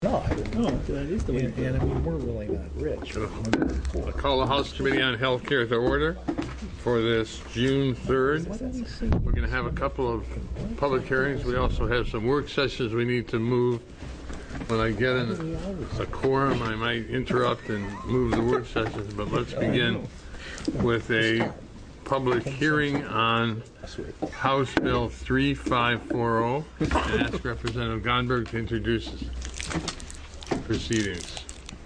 No, I didn't. No, that is the way. And I mean, we're really not rich. I call the House Committee on Health Care to order for this June 3rd. We're going to have a couple of public hearings. We also have some work sessions we need to move. When I get in a quorum, I might interrupt and move the work sessions, but let's begin with a public hearing on House Bill 3540 and ask Representative Gonberg to introduce proceedings.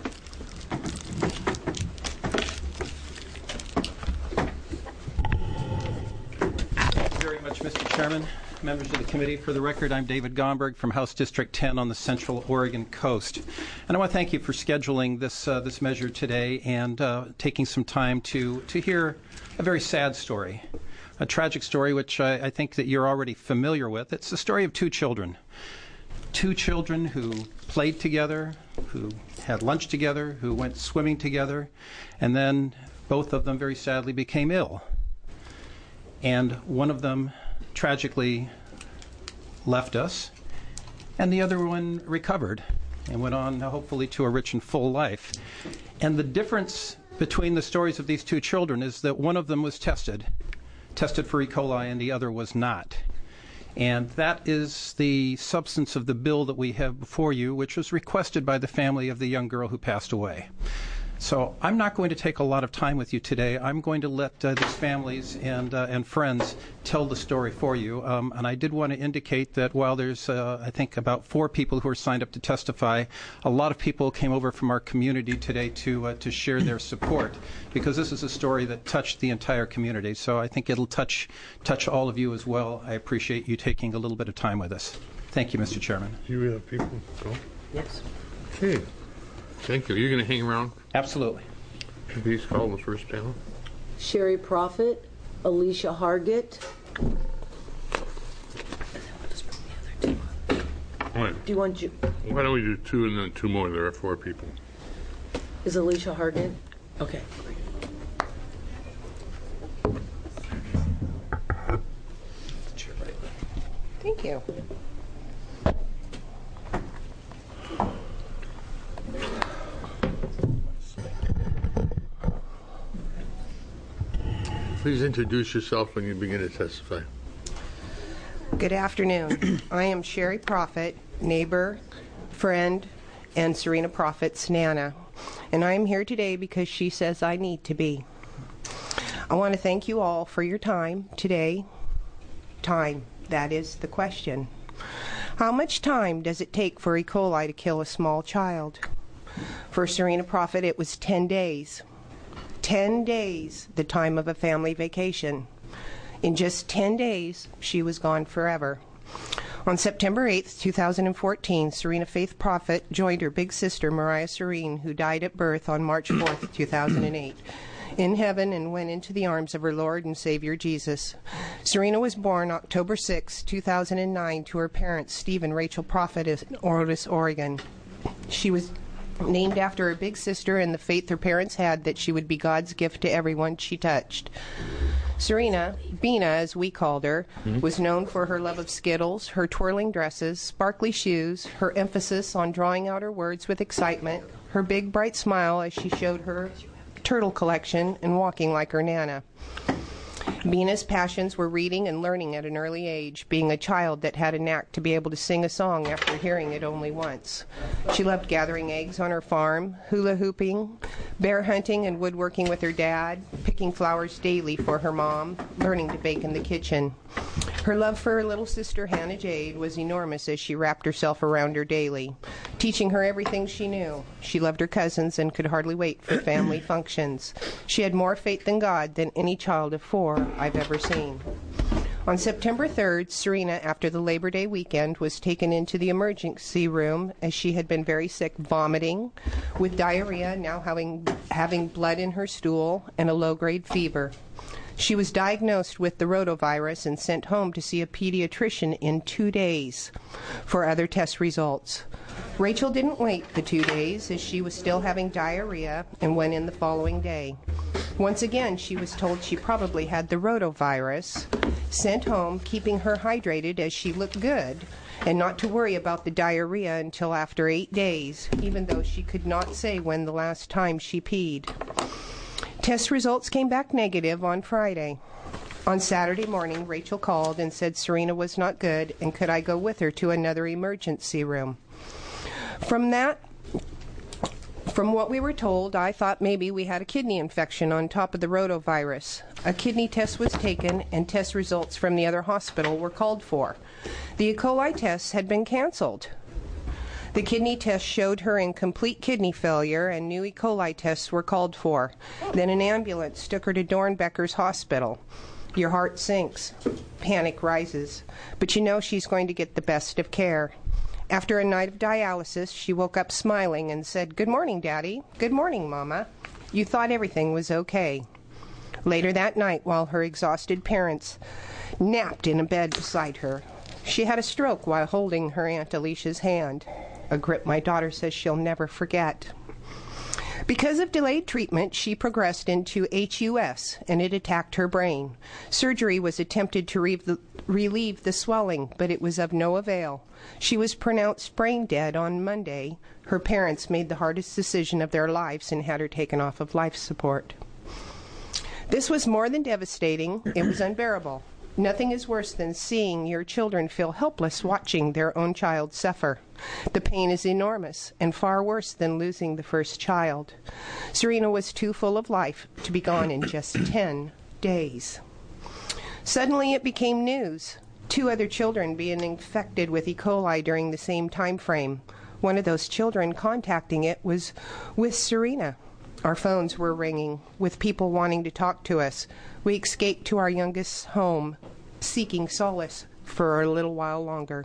Thank you very much, Mr. Chairman. Members of the committee, for the record, I'm David Gonberg from House District 10 on the Central Oregon coast. And I want to thank you for scheduling this measure today and taking some time to hear a very sad story, a tragic story which I think that you're already familiar with. It's the story of two children who played together, who had lunch together, who went swimming together, and then both of them very sadly became ill. And one of them tragically left us, and the other one recovered and went on, hopefully, to a rich and full life. And the difference between the stories of these two children is that one of them was tested for E. coli, and the other was not. And that is the substance of the bill that we have before you, which was requested by the family of the young girl who passed away. So I'm not going to take a lot of time with you today. I'm going to let these families and friends tell the story for you. And I did want to indicate that while there's, I think, about 4 people who are signed up to testify, a lot of people came over from our community today to share their support, because this is a story that touched the entire community. So I think it'll touch all of you as well. I appreciate you taking a little bit of time with us. Thank you, Mr. Chairman. Do you have people go? Yes. Okay. Thank you. You're going to hang around? Absolutely. Please call the first panel. Sherry Prophet, Alicia Hargett. Right. Do you want you? Why don't we do 2 and then 2 more? There are 4 people. Is Alicia Hargett? Okay. Thank you. Please introduce yourself when you begin to testify. Good afternoon. I am Sherry Prophet, neighbor, friend, and Serena Prophet's Nana. And I am here today because she says I need to be. I want to thank you all for your time today. Time, that is the question. How much time does it take for E. coli to kill a small child? For Serena Prophet, it was 10 days. 10 days, the time of a family vacation. In just 10 days, she was gone forever. On September 8th, 2014, Serena Faith Prophet joined her big sister, Mariah Serene, who died at birth on March 4th, 2008, in heaven and went into the arms of her Lord and Savior Jesus. Serena was born October 6, 2009, to her parents, Steve and Rachel Prophet, in Otis, Oregon. She was named after her big sister and the faith her parents had that she would be God's gift to everyone she touched. Serena, Bina as we called her, was known for her love of Skittles, her twirling dresses, sparkly shoes, her emphasis on drawing out her words with excitement, her big bright smile as she showed her turtle collection, and walking like her Nana. Bina's passions were reading and learning at an early age, being a child that had a knack to be able to sing a song after hearing it only once. She loved gathering eggs on her farm, hula hooping, bear hunting and woodworking with her dad, picking flowers daily for her mom, learning to bake in the kitchen. Her love for her little sister, Hannah Jade, was enormous as she wrapped herself around her daily, teaching her everything she knew. She loved her cousins and could hardly wait for family functions. She had more faith in God than any child of 4 I've ever seen. On September 3rd, Serena, after the Labor Day weekend, was taken into the emergency room as she had been very sick, vomiting, with diarrhea, now having blood in her stool, and a low-grade fever. She was diagnosed with the rotavirus and sent home to see a pediatrician in 2 days for other test results. Rachel didn't wait the 2 days as she was still having diarrhea and went in the following day. Once again, she was told she probably had the rotavirus, sent home, keeping her hydrated as she looked good, and not to worry about the diarrhea until after 8 days, even though she could not say when the last time she peed. Test results came back negative on Friday. On Saturday morning, Rachel called and said Serena was not good and could I go with her to another emergency room. From what we were told, I thought maybe we had a kidney infection on top of the rotavirus. A kidney test was taken and test results from the other hospital were called for. The E. coli tests had been canceled. The kidney test showed her in complete kidney failure and new E. coli tests were called for. Then an ambulance took her to Dornbecker's Hospital. Your heart sinks. Panic rises. But you know she's going to get the best of care. After a night of dialysis, she woke up smiling and said, "Good morning, Daddy. Good morning, Mama. You thought everything was okay." Later that night, while her exhausted parents napped in a bed beside her, she had a stroke while holding her Aunt Alicia's hand, a grip my daughter says she'll never forget. Because of delayed treatment, she progressed into HUS, and it attacked her brain. Surgery was attempted to relieve the swelling, but it was of no avail. She was pronounced brain dead on Monday. Her parents made the hardest decision of their lives and had her taken off of life support. This was more than devastating. It was unbearable. Nothing is worse than seeing your children feel helpless watching their own child suffer. The pain is enormous and far worse than losing the first child. Serena was too full of life to be gone in just 10 days. Suddenly it became news. 2 other children being infected with E. coli during the same time frame. One of those children contacting it was with Serena. Our phones were ringing with people wanting to talk to us. We escaped to our youngest's home, seeking solace for a little while longer.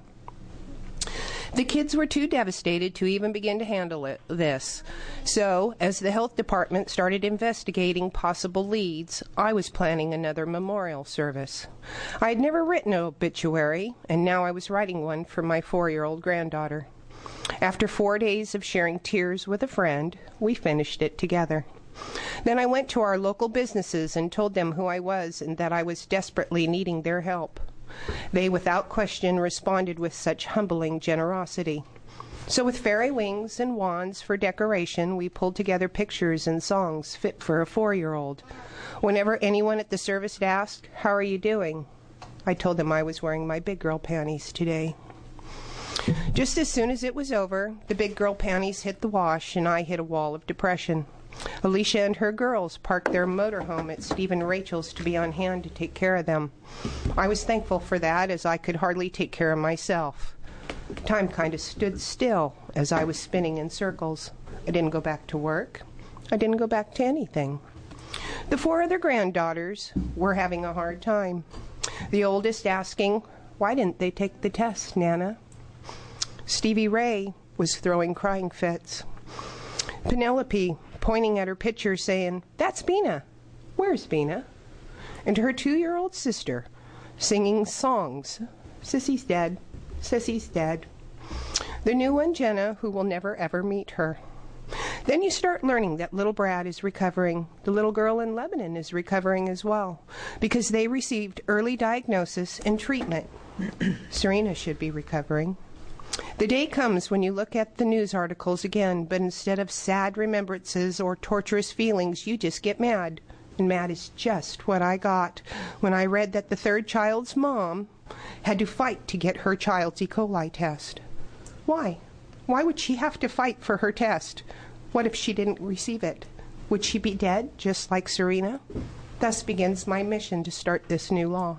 The kids were too devastated to even begin to handle this. So, as the health department started investigating possible leads, I was planning another memorial service. I had never written an obituary, and now I was writing one for my 4-year-old granddaughter. After 4 days of sharing tears with a friend, we finished it together. Then I went to our local businesses and told them who I was and that I was desperately needing their help. They, without question, responded with such humbling generosity. So with fairy wings and wands for decoration, we pulled together pictures and songs fit for a 4-year-old. Whenever anyone at the service asked, "How are you doing?" I told them I was wearing my big girl panties today. Just as soon as it was over, the big girl panties hit the wash and I hit a wall of depression. Alicia and her girls parked their motorhome at Steve and Rachel's to be on hand to take care of them. I was thankful for that, as I could hardly take care of myself. Time kind of stood still as I was spinning in circles. I didn't go back to work. I didn't go back to anything. The 4 other granddaughters were having a hard time. The oldest asking, "Why didn't they take the test, Nana?" Stevie Ray was throwing crying fits. Penelope pointing at her picture saying, "That's Bina. Where's Bina?" And her 2-year-old sister singing songs. "Sissy's dead. Sissy's dead." The new one, Jenna, who will never ever meet her. Then you start learning that little Brad is recovering. The little girl in Lebanon is recovering as well, because they received early diagnosis and treatment. Serena should be recovering. The day comes when you look at the news articles again, but instead of sad remembrances or torturous feelings, you just get mad. And mad is just what I got when I read that the 3rd child's mom had to fight to get her child's E. coli test. Why? Why would she have to fight for her test? What if she didn't receive it? Would she be dead, just like Serena? Thus begins my mission to start this new law.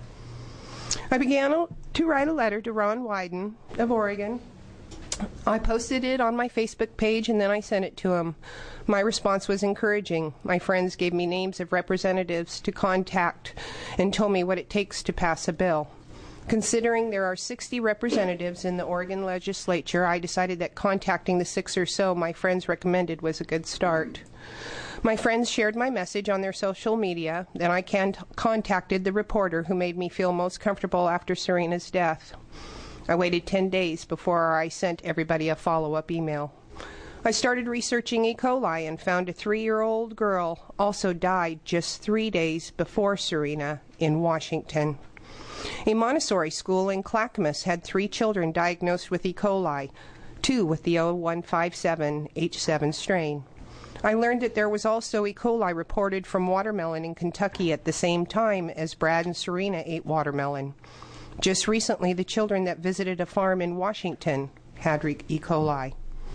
I began to write a letter to Ron Wyden of Oregon. I posted it on my Facebook page and then I sent it to him. My response was encouraging. My friends gave me names of representatives to contact and told me what it takes to pass a bill. Considering there are 60 representatives in the Oregon legislature, I decided that contacting the 6 or so my friends recommended was a good start. My friends shared my message on their social media, then I contacted the reporter who made me feel most comfortable after Serena's death. I waited 10 days before I sent everybody a follow-up email. I started researching E. coli and found a 3-year-old girl also died just 3 days before Serena in Washington. A Montessori school in Clackamas had 3 children diagnosed with E. coli, 2 with the O157H7 strain. I learned that there was also E. coli reported from watermelon in Kentucky at the same time as Brad and Serena ate watermelon. Just recently, the children that visited a farm in Washington had E. coli.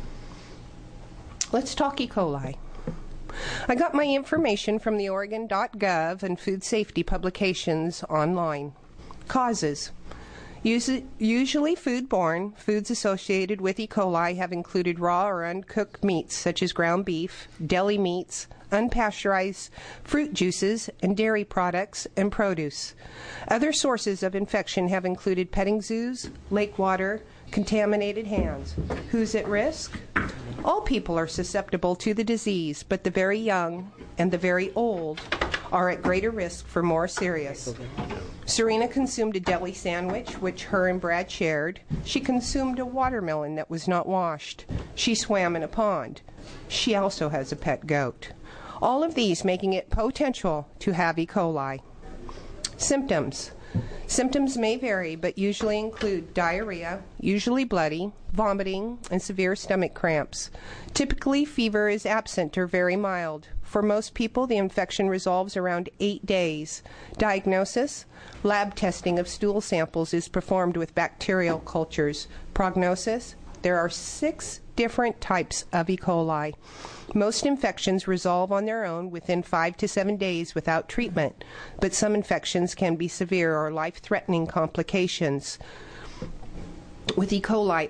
Let's talk E. coli. I got my information from the Oregon.gov and food safety publications online. Causes. Usually foodborne. Foods associated with E. coli have included raw or uncooked meats such as ground beef, deli meats, unpasteurized fruit juices, and dairy products and produce. Other sources of infection have included petting zoos, lake water, contaminated hands. Who's at risk? All people are susceptible to the disease, but the very young and the very old are at greater risk for more serious. Serena consumed a deli sandwich, which her and Brad shared. She consumed a watermelon that was not washed. She swam in a pond. She also has a pet goat. All of these making it potential to have E. coli. Symptoms. Symptoms may vary, but usually include diarrhea, usually bloody, vomiting, and severe stomach cramps. Typically, fever is absent or very mild. For most people, the infection resolves around 8 days. Diagnosis: lab testing of stool samples is performed with bacterial cultures. Prognosis: there are 6 different types of E. coli. Most infections resolve on their own within 5 to 7 days without treatment, but some infections can be severe or life-threatening complications. With E. coli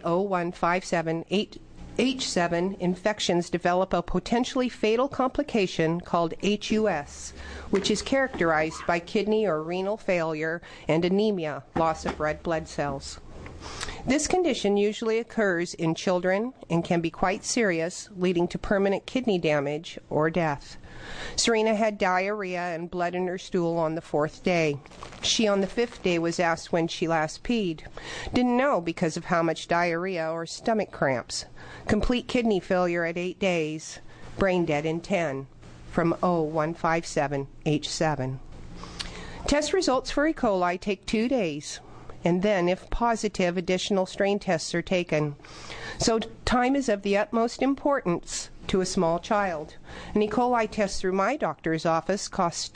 O157H7, infections develop a potentially fatal complication called HUS, which is characterized by kidney or renal failure and anemia, loss of red blood cells. This condition usually occurs in children and can be quite serious, leading to permanent kidney damage or death. Serena had diarrhea and blood in her stool on the 4th day. She, on the 5th day, was asked when she last peed. Didn't know because of how much diarrhea or stomach cramps. Complete kidney failure at 8 days. Brain dead in 10 from O157H7. Test results for E. coli take 2 days. And then, if positive, additional strain tests are taken. So time is of the utmost importance to a small child. An E. coli test through my doctor's office costs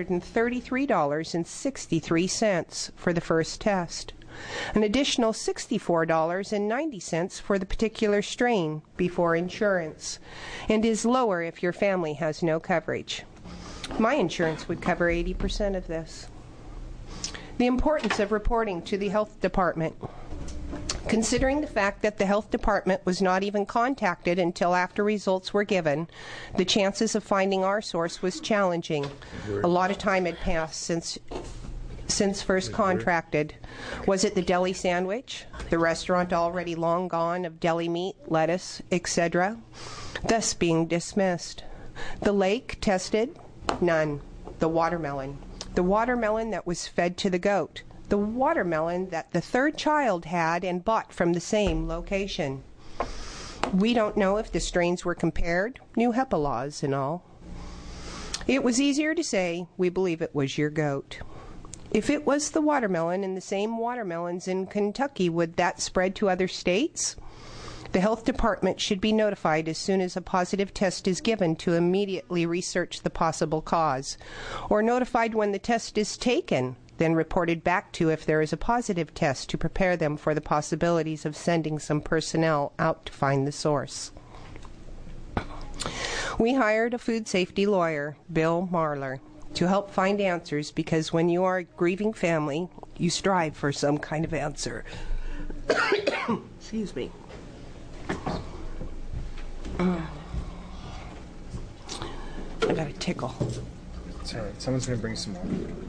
$233.63 for the first test. An additional $64.90 for the particular strain before insurance, and is lower if your family has no coverage. My insurance would cover 80% of this. The importance of reporting to the health department. Considering the fact that the health department was not even contacted until after results were given, the chances of finding our source was challenging. A lot of time had passed since first contracted. Was it the deli sandwich? The restaurant already long gone of deli meat, lettuce, etc., thus being dismissed. The lake tested? None. The watermelon. The watermelon that was fed to the goat. The watermelon that the 3rd child had and bought from the same location. We don't know if the strains were compared, new HEPA laws and all. It was easier to say, we believe it was your goat. If it was the watermelon and the same watermelons in Kentucky, would that spread to other states? The health department should be notified as soon as a positive test is given to immediately research the possible cause, or notified when the test is taken, then reported back to if there is a positive test to prepare them for the possibilities of sending some personnel out to find the source. We hired a food safety lawyer, Bill Marler, to help find answers, because when you are a grieving family, you strive for some kind of answer. Excuse me. I got a tickle. It's all right. Someone's going to bring some more.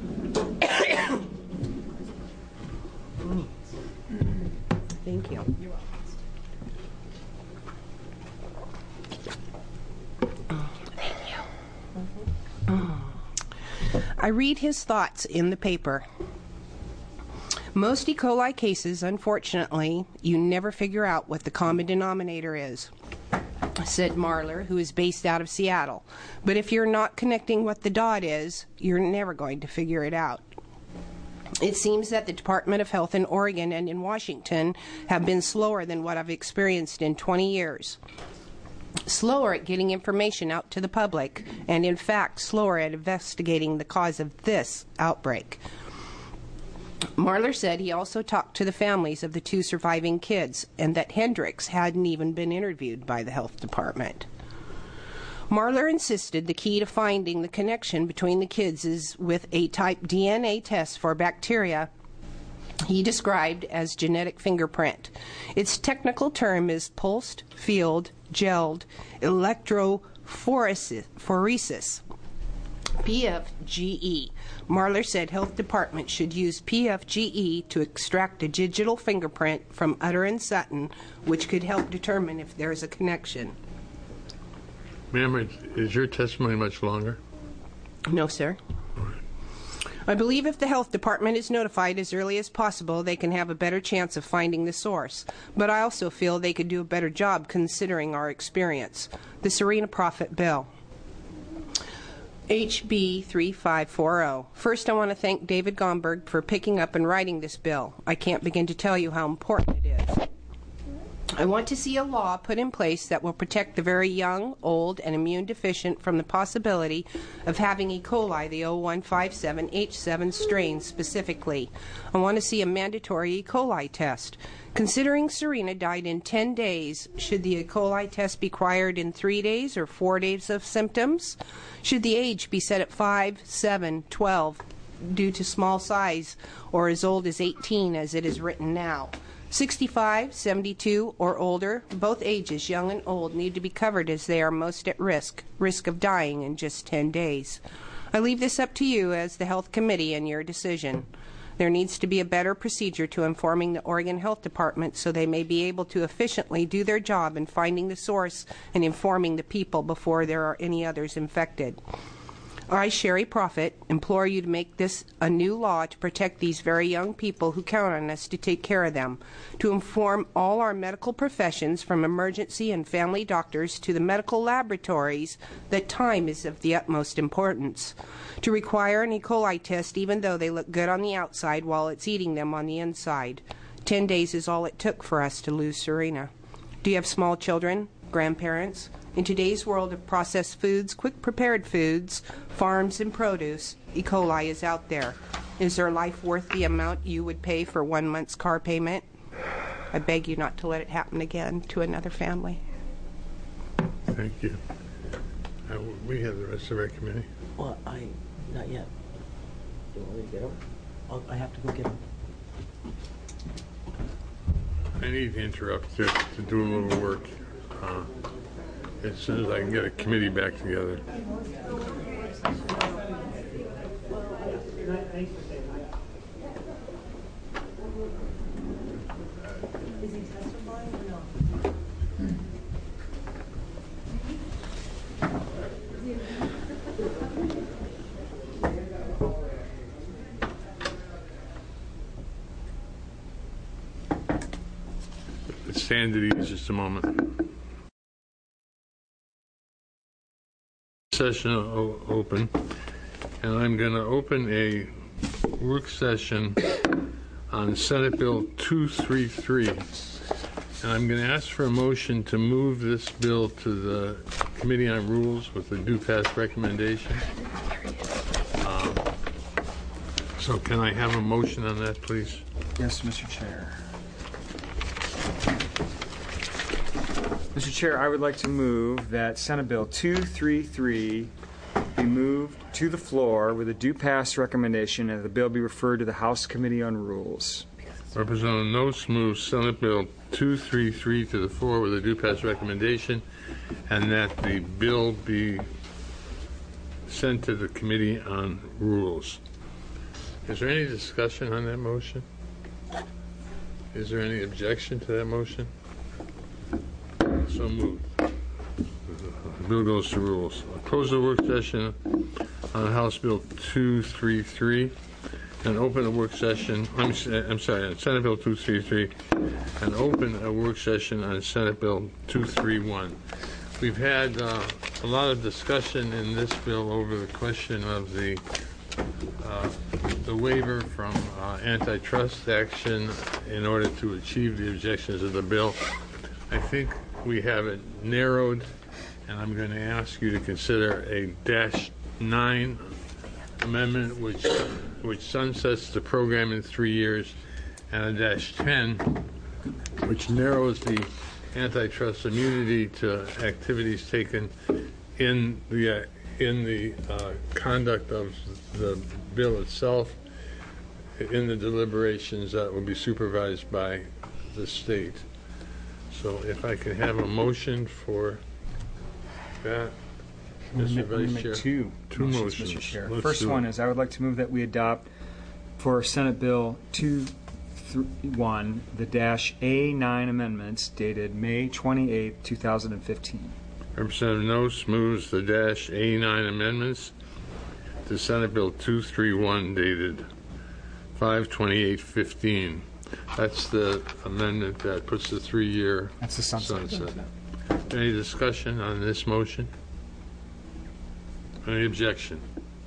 Thank you. I read his thoughts in the paper. Most E. coli cases, unfortunately, you never figure out what the common denominator is. said Marler, who is based out of Seattle. But if you're not connecting what the dot is, you're never going to figure it out. It seems that the Department of Health in Oregon and in Washington have been slower than what I've experienced in 20 years. Slower at getting information out to the public, and in fact, slower at investigating the cause of this outbreak. Marler said he also talked to the families of the 2 surviving kids, and that Hendricks hadn't even been interviewed by the health department. Marler insisted the key to finding the connection between the kids is with a type DNA test for bacteria he described as genetic fingerprint. Its technical term is pulsed field gelled electrophoresis, PFGE. Marler said health department should use PFGE to extract a digital fingerprint from Utter and Sutton, which could help determine if there is a connection. Ma'am, is your testimony much longer? No, sir. I believe if the health department is notified as early as possible, they can have a better chance of finding the source. But I also feel they could do a better job considering our experience. The Serena Prophet Bill. HB 3540. First, I want to thank David Gomberg for picking up and writing this bill. I can't begin to tell you how important it is. I want to see a law put in place that will protect the very young, old, and immune deficient from the possibility of having E. coli, the 0157H7 strain specifically. I want to see a mandatory E. coli test. Considering Serena died in 10 days, should the E. coli test be required in 3 days or 4 days of symptoms? Should the age be set at 5, 7, 12 due to small size, or as old as 18 as it is written now? 65, 72, or older, both ages, young and old, need to be covered as they are most at risk of dying in just 10 days. I leave this up to you as the Health Committee and your decision. There needs to be a better procedure to informing the Oregon Health Department so they may be able to efficiently do their job in finding the source and informing the people before there are any others infected. I, Sherry Prophet, implore you to make this a new law to protect these very young people who count on us to take care of them, to inform all our medical professions from emergency and family doctors to the medical laboratories that time is of the utmost importance, to require an E. coli test even though they look good on the outside while it's eating them on the inside. 10 days is all it took for us to lose Serena. Do you have small children, grandparents? In today's world of processed foods, quick-prepared foods, farms, and produce, E. coli is out there. Is their life worth the amount you would pay for 1 month's car payment? I beg you not to let it happen again to another family. Thank you. We have the rest of our committee. Well, not yet. Do you want me to get them? I have to go get them. I need to interrupt just to do a little work. As soon as I can get a committee back together. Is he testifying or no? Let's stand at ease just a moment. Session open, and I'm going to open a work session on Senate Bill 233, and I'm going to ask for a motion to move this bill to the Committee on Rules with a due pass recommendation. So can I have a motion on that, please? Yes, Mr. Chair. Mr. Chair, I would like to move that Senate Bill 233 be moved to the floor with a due pass recommendation and the bill be referred to the House Committee on Rules. Representative Notes moves Senate Bill 233 to the floor with a due pass recommendation, and that the bill be sent to the Committee on Rules. Is there any discussion on that motion? Is there any objection to that motion? So moved. The bill goes to rules. I'll close the work session on House Bill 233 and open a work session. I'm sorry, on Senate Bill 233 and open a work session on Senate Bill 231. We've had a lot of discussion in this bill over the question of the waiver from antitrust action in order to achieve the objections of the bill. I think we have it narrowed, and I'm going to ask you to consider a -9 amendment, which sunsets the program in 3 years, and a -10, which narrows the antitrust immunity to activities taken in the conduct of the bill itself, in the deliberations that will be supervised by the state. So if I could have a motion for that, Mr. Vice Chair. Two motions, Mr. Chair. First one is I would like to move that we adopt for Senate Bill 231 the -A9 amendments dated May 28, 2015. Representative Noce moves the -A9 amendments to Senate Bill 231 dated 5/28/15. That's the amendment that puts the 3-year That's the sunset. Any discussion on this motion? Any objection?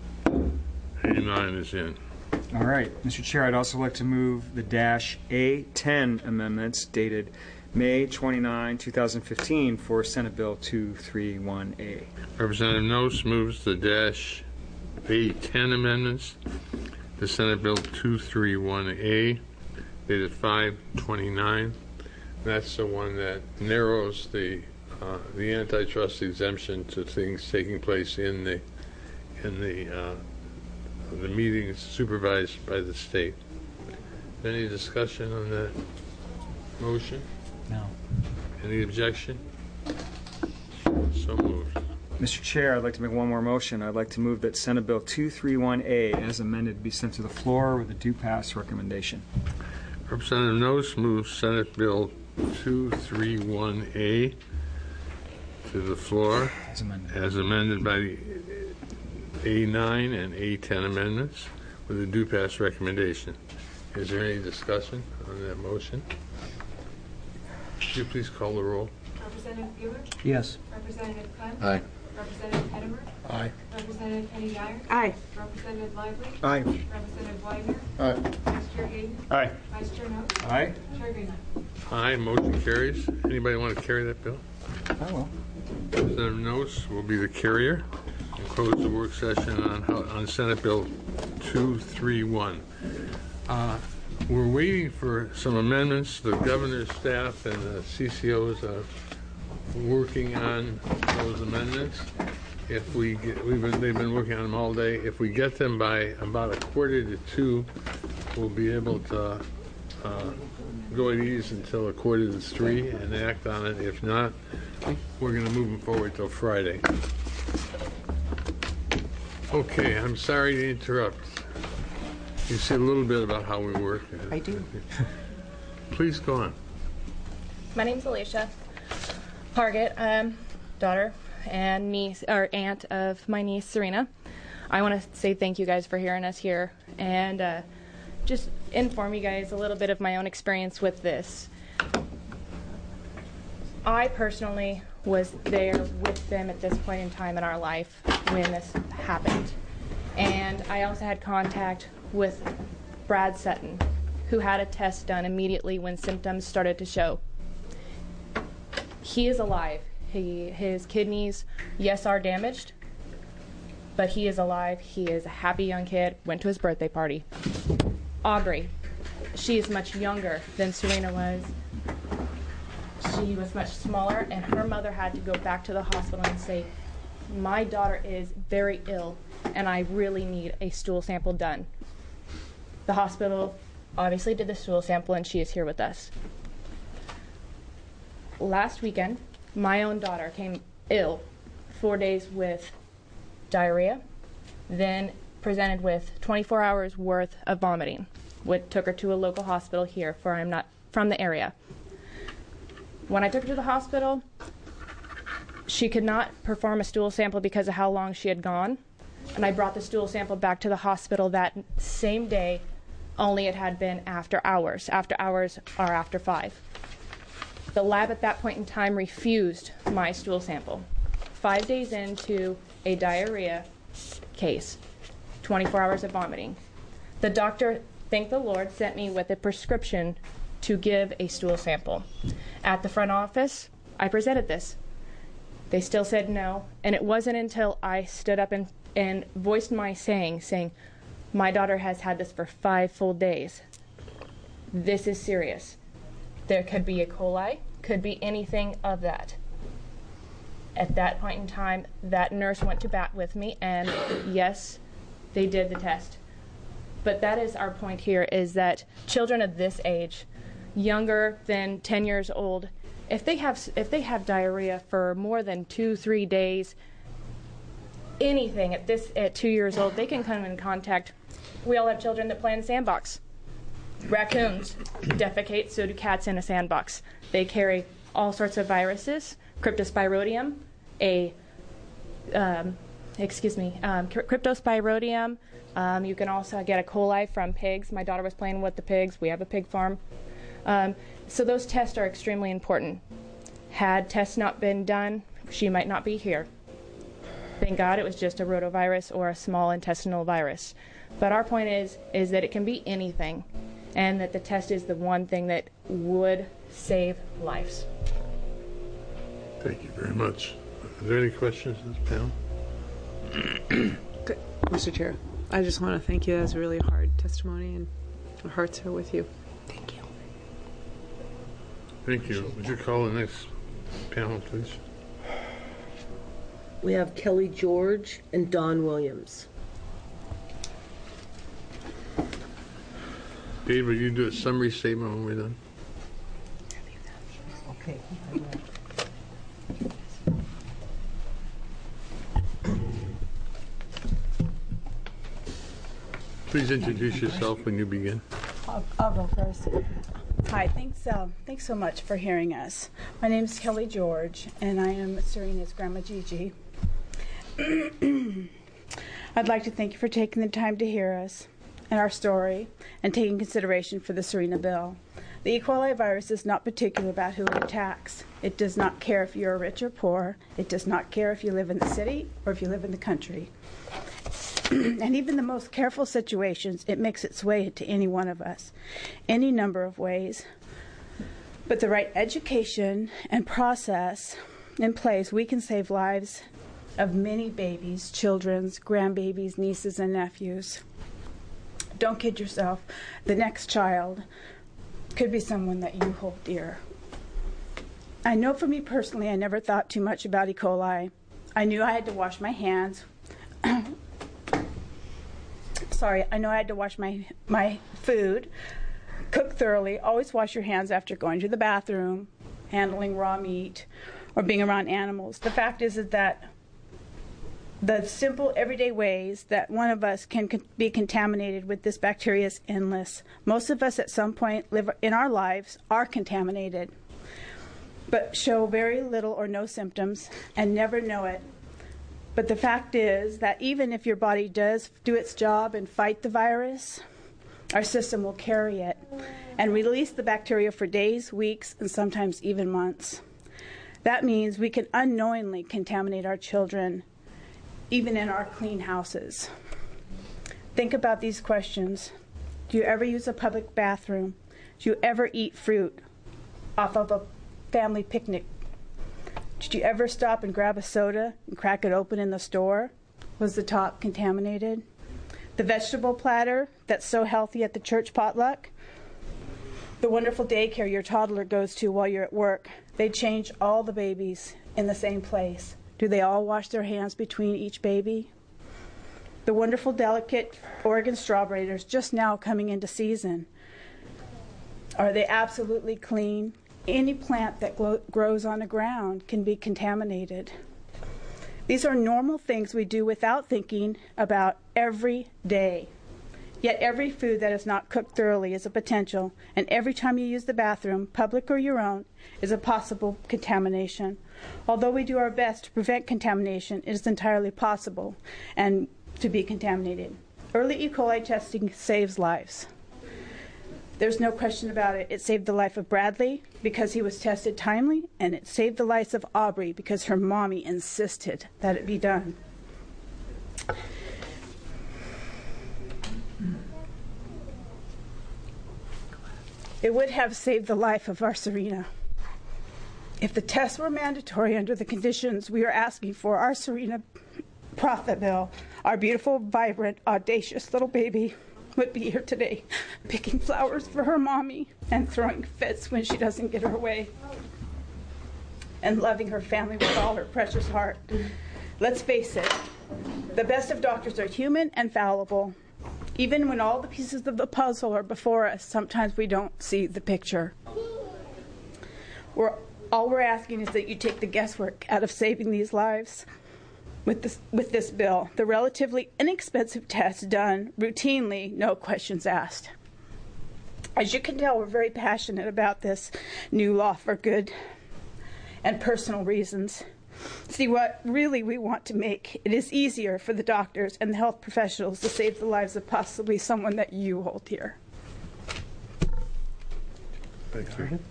A9 is in. All right, Mr. Chair, I'd also like to move the -A10 amendments dated May 29, 2015 for Senate Bill 231A. Representative Noce moves the -A10 amendments to Senate Bill 231A dated 5/29. That's the one that narrows the antitrust exemption to things taking place in the meetings supervised by the state. Any discussion on that motion? No. Any objection? So moved. Mr. Chair, I'd like to make one more motion. I'd like to move that Senate Bill 231A, as amended, be sent to the floor with a due pass recommendation. Representative Noce moves Senate Bill 231A to the floor as amended by the A9 and A10 amendments with a due pass recommendation. Is there any discussion on that motion? Could you please call the roll? Representative Bueller? Yes. Representative Clem? Aye. Representative Pettimer? Aye. Representative Penny Dyer? Aye. Representative Lively? Aye. Representative Widener? Aye. Vice Chair Hayden? Aye. Vice Chair Note? Aye. Chair Greenman? Aye. Motion carries. Anybody want to carry that bill? I will. Representative Noce will be the carrier and close the work session on Senate Bill 231. We're waiting for some amendments. The governor's staff and the CCOs are working on those amendments. If we get, they've been working on them all day. If we get them by about 1:45, we'll be able to go at ease until 2:45 and act on it. If not, we're going to move them forward till Friday. Okay, I'm sorry to interrupt. You see a little bit about how we work. I do. Please go on. My name's Alicia Pargett. I'm daughter and niece or aunt of my niece Serena. I want to say thank you guys for hearing us here and just inform you guys a little bit of my own experience with this. I personally was there with them at this point in time in our life when this happened. And I also had contact with Brad Sutton, who had a test done immediately when symptoms started to show. He is alive. His kidneys, yes, are damaged, but he is alive. He is a happy young kid, went to his birthday party. Aubrey, she is much younger than Serena was. She was much smaller, and her mother had to go back to the hospital and say, my daughter is very ill, and I really need a stool sample done. The hospital obviously did the stool sample, and she is here with us. Last weekend, my own daughter came ill, 4 days with diarrhea, then presented with 24 hours worth of vomiting, which took her to a local hospital here, for I'm not from the area. When I took her to the hospital, she could not perform a stool sample because of how long she had gone, and I brought the stool sample back to the hospital that same day, only it had been after hours. After hours are after 5. The lab at that point in time refused my stool sample. 5 days into a diarrhea case, 24 hours of vomiting. The doctor, thank the Lord, sent me with a prescription to give a stool sample. At the front office, I presented this. They still said no, and it wasn't until I stood up and voiced my saying, my daughter has had this for 5 full days. This is serious. There could be E. coli, could be anything of that. At that point in time, that nurse went to bat with me, and yes, they did the test. But that is our point here, is that children of this age, younger than 10 years old, if they have diarrhea for more than 2-3 days, anything at 2 years old, they can come in contact. We all have children that play in the sandbox. Raccoons defecate, so do cats in a sandbox. They carry all sorts of viruses, cryptosporidium, cryptosporidium. You can also get E. coli from pigs. My daughter was playing with the pigs. We have a pig farm. So those tests are extremely important. Had tests not been done, she might not be here. Thank God it was just a rotavirus or a small intestinal virus. But our point is that it can be anything, and that the test is the one thing that would save lives. Thank you very much. Are there any questions in this panel? Good. Mr. Chair, I just want to thank you. That was a really hard testimony, and our hearts are with you. Thank you. Thank you. Would you call the next panel, please? We have Kelly George and Don Williams. Dave, will you do a summary statement when we're done? Okay. Please introduce yourself when you begin. I'll go first. Hi, thanks so much for hearing us. My name is Kelly George, and I am Serena's Grandma Gigi. I'd like to thank you for taking the time to hear us and our story and taking consideration for the Serena bill. The E. coli virus is not particular about who it attacks. It does not care if you're rich or poor. It does not care if you live in the city or if you live in the country. And even the most careful situations, it makes its way into any one of us, any number of ways. But the right education and process in place, we can save lives of many babies, children's, grandbabies, nieces, and nephews. Don't kid yourself. The next child could be someone that you hold dear. I know for me personally, I never thought too much about E. coli. I knew I had to wash my hands. I know I had to wash my food, cook thoroughly, always wash your hands after going to the bathroom, handling raw meat, or being around animals. The fact is that the simple everyday ways that one of us can be contaminated with this bacteria is endless. Most of us at some point live in our lives are contaminated, but show very little or no symptoms and never know it. But the fact is that even if your body does do its job and fight the virus, our system will carry it and release the bacteria for days, weeks, and sometimes even months. That means we can unknowingly contaminate our children, even in our clean houses. Think about these questions. Do you ever use a public bathroom? Do you ever eat fruit off of a family picnic? Did you ever stop and grab a soda and crack it open in the store? Was the top contaminated? The vegetable platter that's so healthy at the church potluck? The wonderful daycare your toddler goes to while you're at work? They change all the babies in the same place. Do they all wash their hands between each baby? The wonderful, delicate Oregon strawberries just now coming into season. Are they absolutely clean? Any plant that grows on the ground can be contaminated. These are normal things we do without thinking about every day. Yet every food that is not cooked thoroughly is a potential, and every time you use the bathroom, public or your own, is a possible contamination. Although we do our best to prevent contamination, it is entirely possible and to be contaminated. Early E. coli testing saves lives. There's no question about it. It saved the life of Bradley because he was tested timely, and it saved the life of Aubrey because her mommy insisted that it be done. It would have saved the life of our Serena. If the tests were mandatory under the conditions we are asking for, our Serena Prophet Bill, our beautiful, vibrant, audacious little baby, would be here today picking flowers for her mommy and throwing fits when she doesn't get her way and loving her family with all her precious heart. Let's face it, the best of doctors are human and fallible. Even when all the pieces of the puzzle are before us, sometimes we don't see the picture. All we're asking is that you take the guesswork out of saving these lives. With this bill, the relatively inexpensive tests done routinely, no questions asked. As you can tell, we're very passionate about this new law for good and personal reasons. See, what really we want to make it is easier for the doctors and the health professionals to save the lives of possibly someone that you hold dear. Thank you.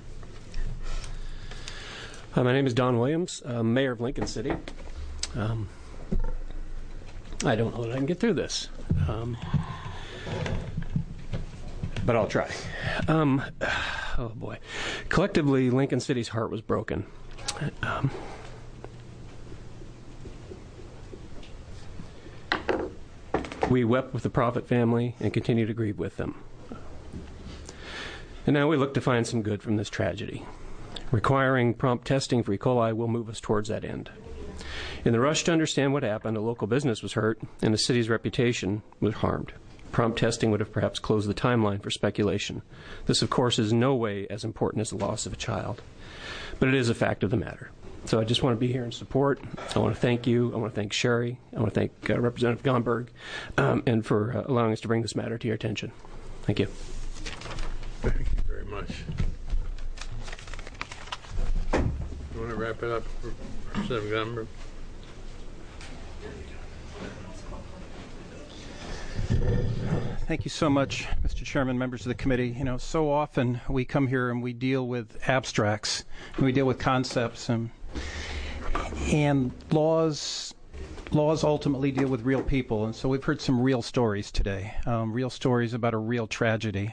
My name is Don Williams, Mayor of Lincoln City. I don't know that I can get through this, but I'll try. Oh boy. Collectively, Lincoln City's heart was broken. We wept with the Prophet family and continue to grieve with them. And now we look to find some good from this tragedy. Requiring prompt testing for E. coli will move us towards that end. In the rush to understand what happened, a local business was hurt and the city's reputation was harmed. Prompt testing would have perhaps closed the timeline for speculation. This, of course, is no way as important as the loss of a child, but it is a fact of the matter. So I just want to be here in support. I want to thank you. I want to thank Sherry. I want to thank Representative Gomberg and for allowing us to bring this matter to your attention. Thank you. Thank you very much. You want to wrap it up, Representative Gomberg? Thank you so much, Mr. Chairman, members of the committee. You know, so often we come here and we deal with abstracts, and we deal with concepts, and laws ultimately deal with real people. And so we've heard some real stories today, real stories about a real tragedy.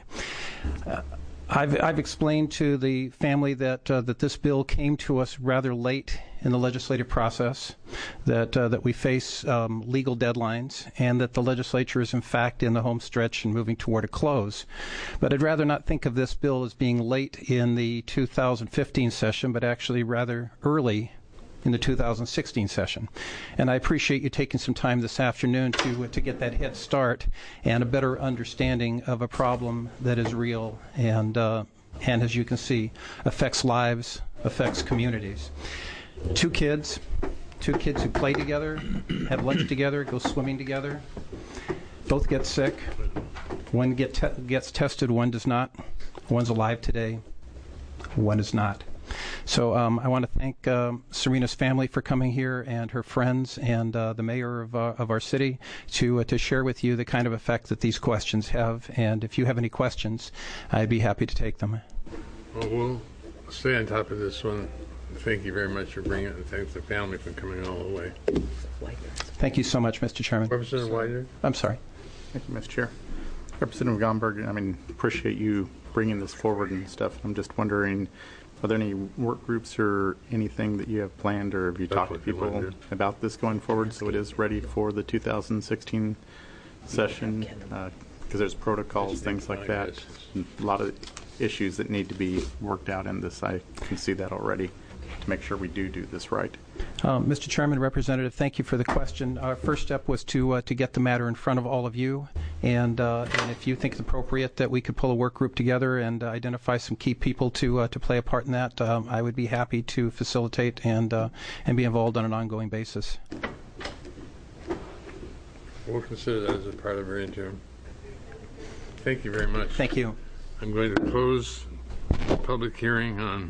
I've explained to the family that this bill came to us rather late in the legislative process, that we face legal deadlines, and that the legislature is in fact in the home stretch and moving toward a close. But I'd rather not think of this bill as being late in the 2015 session, but actually rather early in the 2016 session. And I appreciate you taking some time this afternoon to get that head start and a better understanding of a problem that is real and as you can see, affects lives, affects communities. Two kids who play together, have lunch together, go swimming together, both get sick. One gets tested, one does not. One's alive today, one is not. So I want to thank Serena's family for coming here and her friends and the mayor of our city to share with you the kind of effect that these questions have. And if you have any questions, I'd be happy to take them. Well, we'll stay on top of this one. Thank you very much for bringing it, and thanks the family for coming all the way. Thank you so much, Mr. Chairman. Representative Widener? I'm sorry. Thank you, Mr. Chair. Representative Gomberg, appreciate you bringing this forward and stuff. I'm just wondering, are there any work groups or anything that you have planned, or have you talked to people about this going forward so it is ready for the 2016 session? Because there's protocols, things like that. A lot of issues that need to be worked out in this. I can see that already, to make sure we do this right. Mr. Chairman, Representative, thank you for the question. Our first step was to get the matter in front of all of you, and if you think it's appropriate that we could pull a work group together and identify some key people to play a part in that, I would be happy to facilitate and be involved on an ongoing basis. We'll consider that as a part of our interim. Thank you very much. Thank you. I'm going to close the public hearing on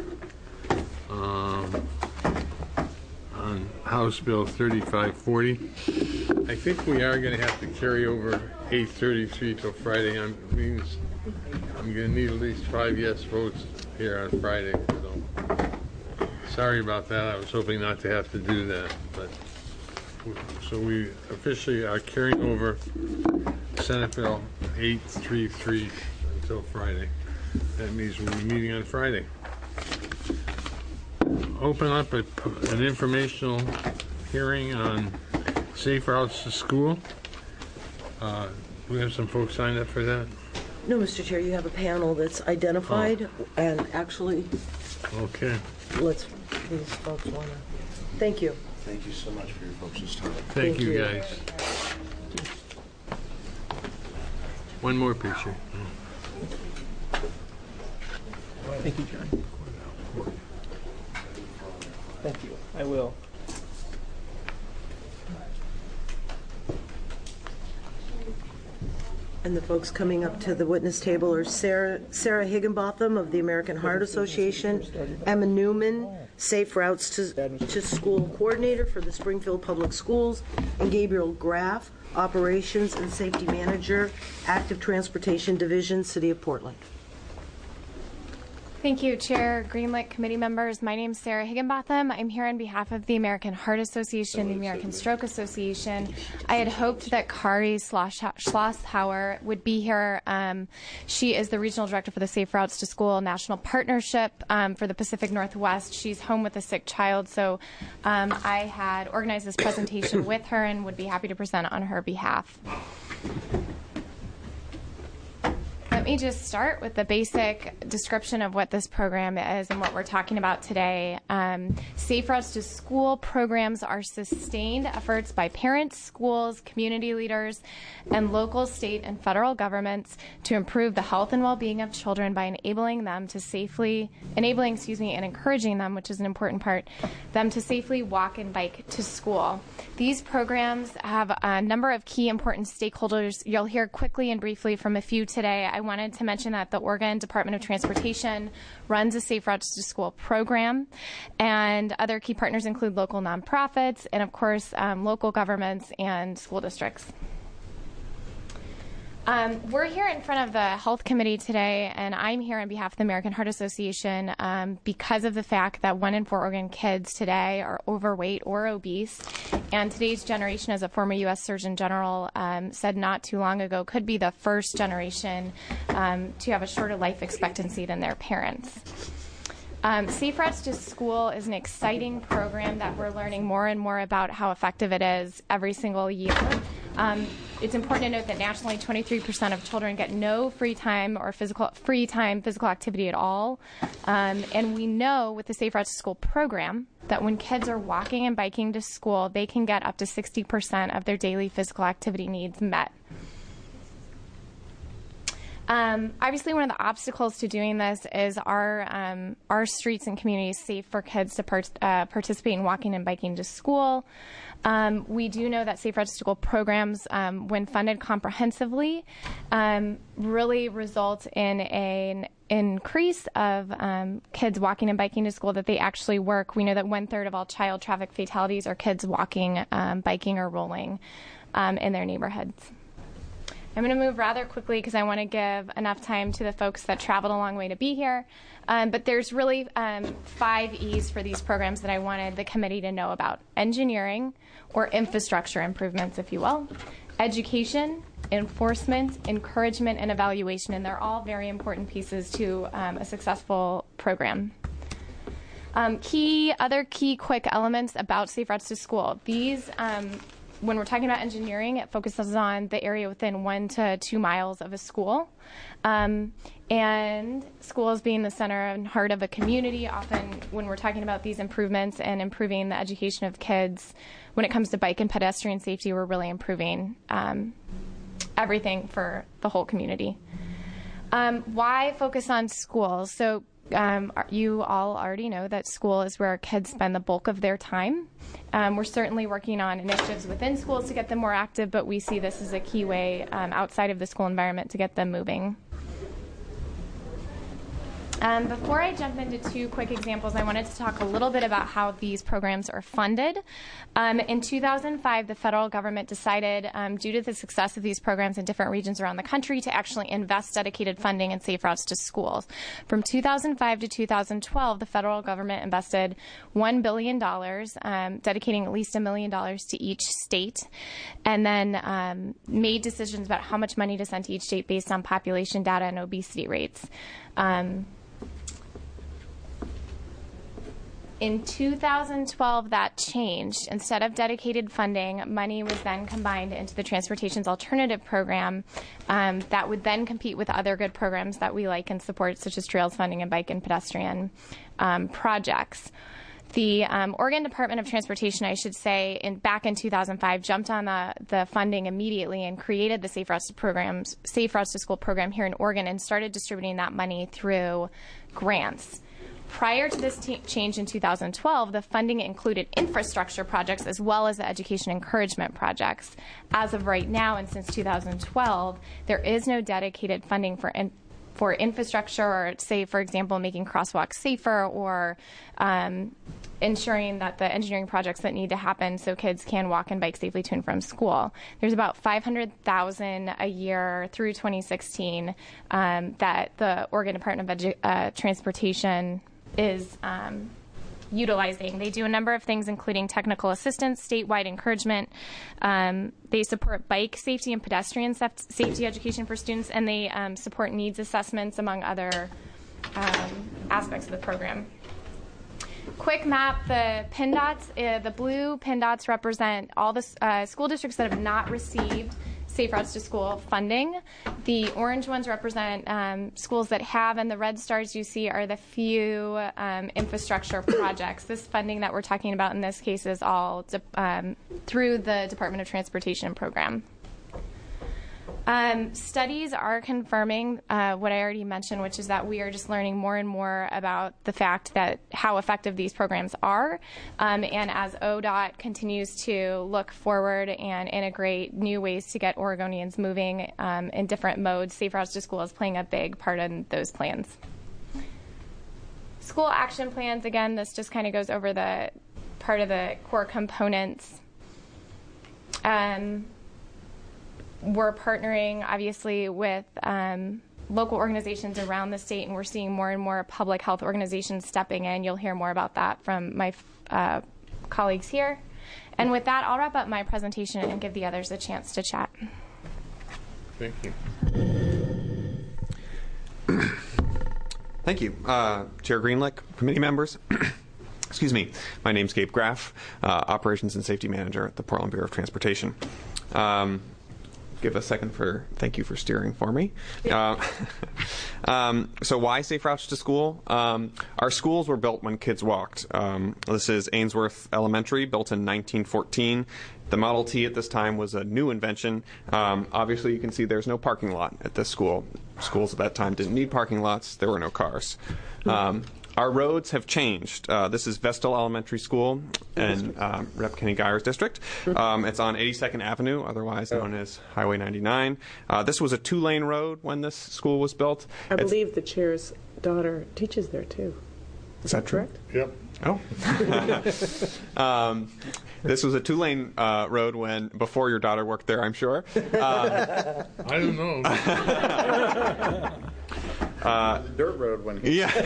House Bill 3540. I think we are going to have to carry over 833 till Friday on means I'm going to need at least 5 yes votes here on Friday. So sorry about that. I was hoping not to have to do that. But so we officially are carrying over Senate Bill 833 until Friday. That means we'll be meeting on Friday. Open up an informational hearing on safe routes to school. We have some folks signed up for that. No, Mr. Chair, you have a panel that's identified, and actually, Okay. these folks want to. Thank you. Thank you so much for your folks' time. Thank you, guys. One more picture. Thank you, John. Thank you. I will. And the folks coming up to the witness table are Sarah Higginbotham of the American Heart Association, Emma Newman, Safe Routes to School Coordinator for the Springfield Public Schools, and Gabriel Graff, Operations and Safety Manager, Active Transportation Division, City of Portland. Thank you, Chair, Greenlit committee members. My name is Sarah Higginbotham. I'm here on behalf of the American Heart Association, the American Stroke Association. I had hoped that Kari Schlosshauer would be here. She is the Regional Director for the Safe Routes to School National Partnership for the Pacific Northwest. She's home with a sick child, so I had organized this presentation with her and would be happy to present on her behalf. Let me just start with the basic description of what this program is and what we're talking about today. Safe Routes to School programs are sustained efforts by parents, schools, community leaders, and local, state, and federal governments to improve the health and well-being of children by enabling and encouraging them, which is an important part, them to safely walk and bike to school. These programs have a number of key important stakeholders. You'll hear quickly and briefly from a few today. I wanted to mention that the Oregon Department of Transportation runs a Safe Routes to School program, and other key partners include local nonprofits and, of course, local governments and school districts. We're here in front of the Health Committee today, and I'm here on behalf of the American Heart Association because of the fact that 1 in 4 Oregon kids today are overweight or obese, and today's generation, as a former U.S. Surgeon General said not too long ago, could be the first generation to have a shorter life expectancy than their parents. Safe Routes to School is an exciting program that we're learning more and more about how effective it is every single year. It's important to note that nationally 23% of children get no free time physical activity at all. And we know with the Safe Routes to School program that when kids are walking and biking to school, they can get up to 60% of their daily physical activity needs met. Obviously, one of the obstacles to doing this is our streets and communities safe for kids to participate in walking and biking to school. We do know that Safe Routes to School programs, when funded comprehensively, really result in an increase of kids walking and biking to school, that they actually work. We know that 1/3 of all child traffic fatalities are kids walking, biking, or rolling in their neighborhoods. I'm going to move rather quickly because I want to give enough time to the folks that traveled a long way to be here. But there's really 5 E's for these programs that I wanted the committee to know about: engineering, or infrastructure improvements, if you will, education, enforcement, encouragement, and evaluation. And they're all very important pieces to a successful program. Other key quick elements about Safe Routes to School. These when we're talking about engineering, it focuses on the area within 1 to 2 miles of a school. And schools being the center and heart of a community, often when we're talking about these improvements and improving the education of kids, when it comes to bike and pedestrian safety, we're really improving everything for the whole community. Why focus on schools? So you all already know that school is where kids spend the bulk of their time. We're certainly working on initiatives within schools to get them more active, but we see this as a key way outside of the school environment to get them moving. Before I jump into two quick examples, I wanted to talk a little bit about how these programs are funded. In 2005, the federal government decided, due to the success of these programs in different regions around the country, to actually invest dedicated funding in safe routes to schools. From 2005 to 2012, the federal government invested $1 billion, dedicating at least $1 million to each state, and then made decisions about how much money to send to each state based on population data and obesity rates. In 2012, that changed. Instead of dedicated funding, money was then combined into the Transportation's Alternative Program that would then compete with other good programs that we like and support, such as trails funding and bike and pedestrian projects. The Oregon Department of Transportation, I should say, back in 2005, jumped on the funding immediately and created the Safe Routes to School program here in Oregon and started distributing that money through grants. Prior to this change in 2012, the funding included infrastructure projects as well as the education encouragement projects. As of right now, and since 2012, there is no dedicated funding for infrastructure, or, say, for example, making crosswalks safer, or ensuring that the engineering projects that need to happen so kids can walk and bike safely to and from school. There's about $500,000 a year through 2016 that the Oregon Department of Transportation is utilizing. They do a number of things, including technical assistance, statewide encouragement. They support bike safety and pedestrian safety education for students, and they support needs assessments, among other aspects of the program. Quick map, the pin dots, the blue pin dots represent all the school districts that have not received Safe Routes to School funding. The orange ones represent schools that have, and the red stars you see are the few infrastructure projects. This funding that we're talking about in this case is all through the Department of Transportation program. Studies are confirming what I already mentioned, which is that we are just learning more and more about the fact that how effective these programs are. And as ODOT continues to look forward and integrate new ways to get Oregonians moving in different modes, Safe Routes to School is playing a big part in those plans. School action plans, again, this just kind of goes over the part of the core components. We're partnering, obviously, with local organizations around the state, and we're seeing more and more public health organizations stepping in. You'll hear more about that from my colleagues here. And with that, I'll wrap up my presentation and give the others a chance to chat. Thank you. Thank you. Chair Greenlick, committee members. Excuse me. My name's Gabe Graff, Operations and Safety Manager at the Portland Bureau of Transportation. Give a second thank you for steering for me. So why Safe Routes to School? Our schools were built when kids walked. This is Ainsworth Elementary, built in 1914. The Model T at this time was a new invention. Obviously, you can see there's no parking lot at this school. Schools at that time didn't need parking lots. There were no cars. Our roads have changed. This is Vestal Elementary School in Rep. Kenny Geyer's district. It's on 82nd Avenue, otherwise known as Highway 99. This was a two-lane road when this school was built. I believe the chair's daughter teaches there, too. Is that correct? Yep. Oh. This was a two-lane road before your daughter worked there, I'm sure. I don't know. Dirt road when he. Yeah.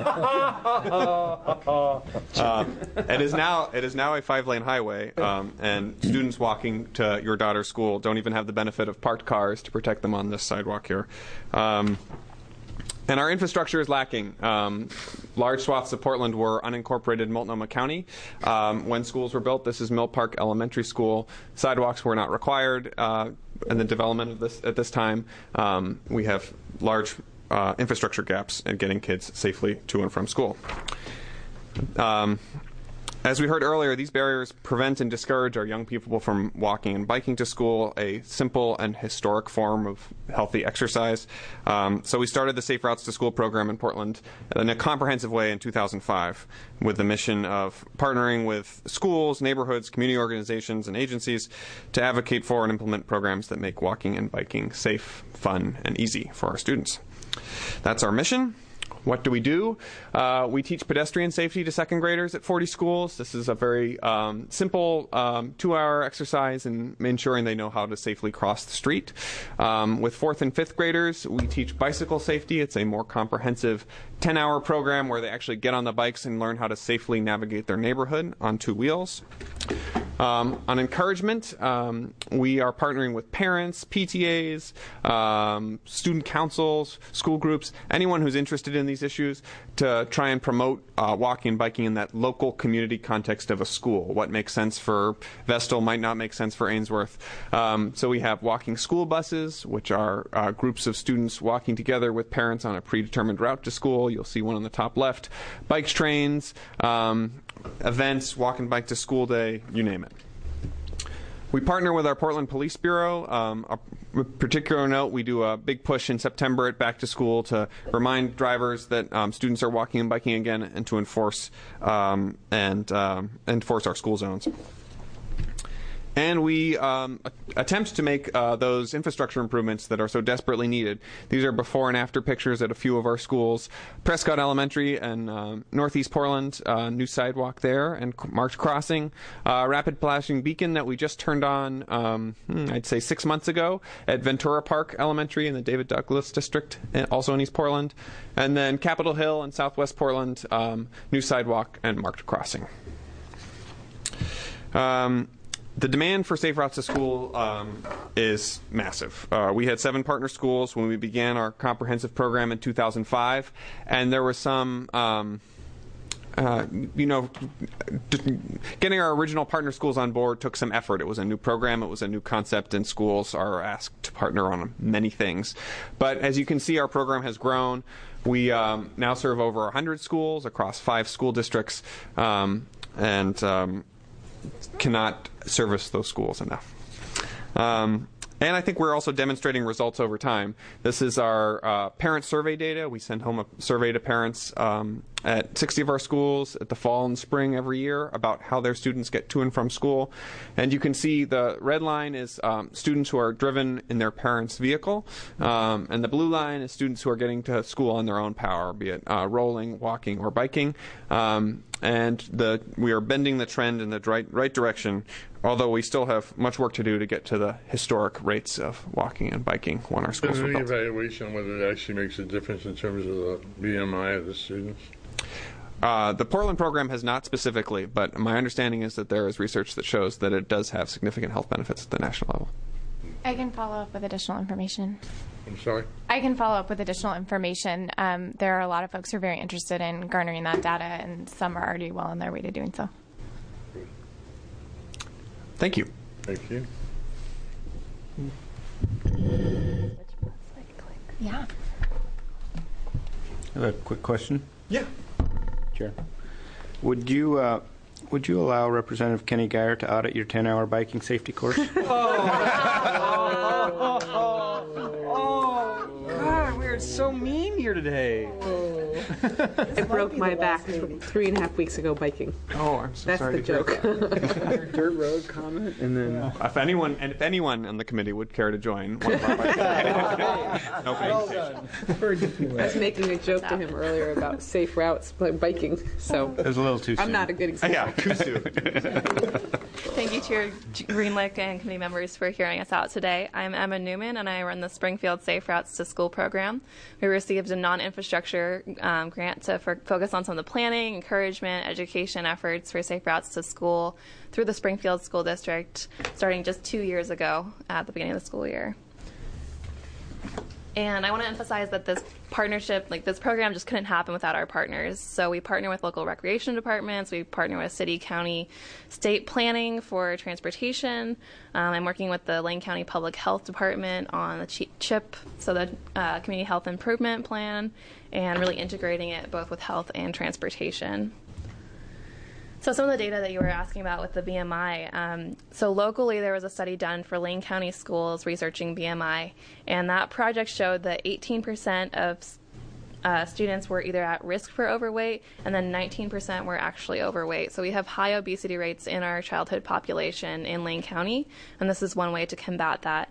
It is now a 5-lane highway, and students walking to your daughter's school don't even have the benefit of parked cars to protect them on this sidewalk here. And our infrastructure is lacking. Large swaths of Portland were unincorporated Multnomah County when schools were built. This is Mill Park Elementary School. Sidewalks were not required in the development of this at this time. We have large infrastructure gaps in getting kids safely to and from school. As we heard earlier, these barriers prevent and discourage our young people from walking and biking to school, a simple and historic form of healthy exercise. So we started the Safe Routes to School program in Portland in a comprehensive way in 2005 with the mission of partnering with schools, neighborhoods, community organizations, and agencies to advocate for and implement programs that make walking and biking safe, fun, and easy for our students. That's our mission. What do? We teach pedestrian safety to second graders at 40 schools. This is a very simple 2-hour exercise in ensuring they know how to safely cross the street. With 4th and 5th graders, we teach bicycle safety. It's a more comprehensive 10-hour program where they actually get on the bikes and learn how to safely navigate their neighborhood on 2 wheels. On encouragement, we are partnering with parents, PTAs, student councils, school groups, anyone who's interested in these issues to try and promote walking and biking in that local community context of a school. What makes sense for Vestal might not make sense for Ainsworth. So we have walking school buses, which are groups of students walking together with parents on a predetermined route to school. You'll see one on the top left. Bike trains, events, walk and bike to school day, you name it. We partner with our Portland Police Bureau. A particular note, we do a big push in September at Back to School to remind drivers that students are walking and biking again, and to enforce enforce our school zones. And we attempt to make those infrastructure improvements that are so desperately needed. These are before and after pictures at a few of our schools. Prescott Elementary and Northeast Portland, new sidewalk there, and marked crossing. Rapid flashing beacon that we just turned on, I'd say 6 months ago, at Ventura Park Elementary in the David Douglas District, also in East Portland. And then Capitol Hill in Southwest Portland, new sidewalk and marked crossing. The demand for safe routes to school is massive. We had 7 partner schools when we began our comprehensive program in 2005, and there was some, getting our original partner schools on board took some effort. It was a new program, it was a new concept, and schools are asked to partner on many things. But as you can see, our program has grown. We now serve over 100 schools across 5 school districts, and cannot service those schools enough. And I think we're also demonstrating results over time. This is our parent survey data. We send home a survey to parents at 60 of our schools at the fall and spring every year about how their students get to and from school. And you can see the red line is students who are driven in their parents' vehicle, and the blue line is students who are getting to school on their own power, be it rolling, walking, or biking. And we are bending the trend in the right direction, although we still have much work to do to get to the historic rates of walking and biking when our schools Is were there any built. evaluation on whether it actually makes a difference in terms of the BMI of the students? The Portland program has not specifically, but my understanding is that there is research that shows that it does have significant health benefits at the national level. I can follow up with additional information. I'm sorry? I can follow up with additional information. There are a lot of folks who are very interested in garnering that data, and some are already well on their way to doing so. Thank you. Thank you. Yeah. I have a quick question. Yeah. Chair. Would you allow Representative Kenny Geyer to audit your 10-hour biking safety course? God, we're so mean here today. I broke my back 3.5 weeks ago biking. Oh, I'm so That's sorry the to hear joke. that. Dirt road comment, and then If anyone on the committee would care to join one of our bike I was making a joke to him earlier about safe routes like biking, so It was a little too soon. I'm not a good example. Yeah, too soon. Thank you, Chair Greenlick and committee members, for hearing us out today. I'm Emma Newman, and I run the Springfield Safe Routes to School program. We received a non-infrastructure grant to focus on some of the planning, encouragement, education efforts for safe routes to school through the Springfield School District, starting just 2 years ago at the beginning of the school year. And I want to emphasize that this partnership, like this program, just couldn't happen without our partners. So we partner with local recreation departments, we partner with city, county, state planning for transportation. I'm working with the Lane County Public Health Department on the CHIP, so the Community Health Improvement Plan, and really integrating it both with health and transportation. So some of the data that you were asking about with the BMI, so locally there was a study done for Lane County schools researching BMI, and that project showed that 18% of students were either at risk for overweight, and then 19% were actually overweight. So we have high obesity rates in our childhood population in Lane County, and this is one way to combat that.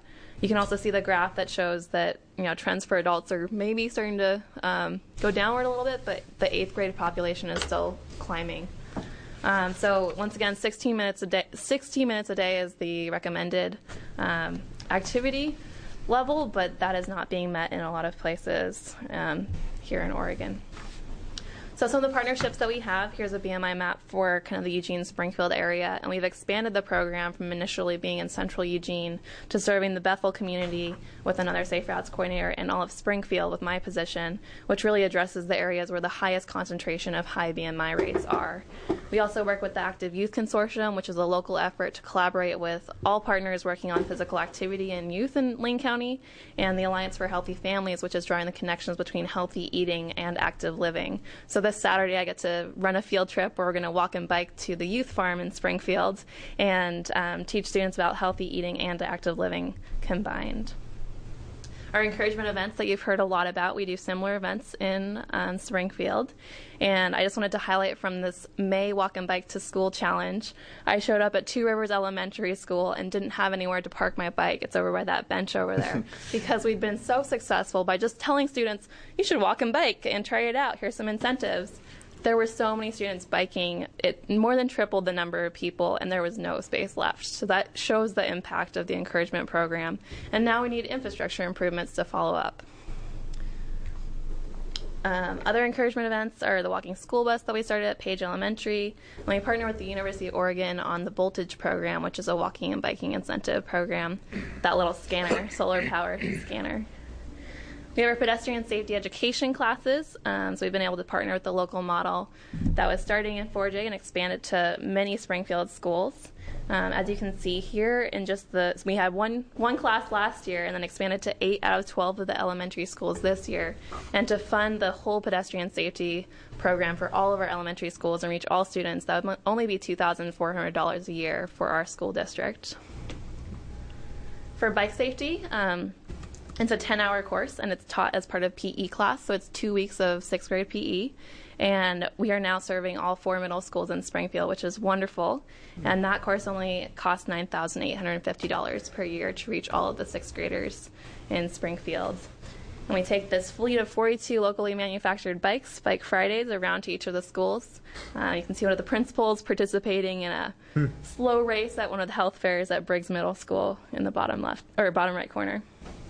You can also see the graph that shows that trends for adults are maybe starting to go downward a little bit, but the 8th grade population is still climbing. So once again, 16 minutes a day is the recommended activity level, but that is not being met in a lot of places here in Oregon. So some of the partnerships that we have, here's a BMI map for kind of the Eugene-Springfield area, and we've expanded the program from initially being in central Eugene to serving the Bethel community with another Safe Routes coordinator and all of Springfield with my position, which really addresses the areas where the highest concentration of high BMI rates are. We also work with the Active Youth Consortium, which is a local effort to collaborate with all partners working on physical activity in youth in Lane County, and the Alliance for Healthy Families, which is drawing the connections between healthy eating and active living. So this Saturday I get to run a field trip where we're going to walk and bike to the youth farm in Springfield and teach students about healthy eating and active living combined. Our encouragement events that you've heard a lot about, we do similar events in Springfield. And I just wanted to highlight from this May Walk and Bike to School Challenge. I showed up at Two Rivers Elementary School and didn't have anywhere to park my bike. It's over by that bench over there. Because we'd been so successful by just telling students, you should walk and bike and try it out. Here's some incentives. There were so many students biking, it more than tripled the number of people, and there was no space left. So that shows the impact of the encouragement program. And now we need infrastructure improvements to follow up. Other encouragement events are the walking school bus that we started at Page Elementary. And we partner with the University of Oregon on the Voltage program, which is a walking and biking incentive program. That little scanner, solar power scanner. We have our pedestrian safety education classes, so we've been able to partner with the local model that was starting in 4J and expanded to many Springfield schools. As you can see here, we had one class last year and then expanded to 8 out of 12 of the elementary schools this year. And to fund the whole pedestrian safety program for all of our elementary schools and reach all students, that would only be $2,400 a year for our school district. For bike safety, it's a 10-hour course, and it's taught as part of PE class, so it's 2 weeks of 6th grade PE. And we are now serving all 4 middle schools in Springfield, which is wonderful. And that course only costs $9,850 per year to reach all of the 6th graders in Springfield. And we take this fleet of 42 locally manufactured bikes, Bike Fridays, around to each of the schools. You can see one of the principals participating in a slow race at one of the health fairs at Briggs Middle School in the bottom right corner.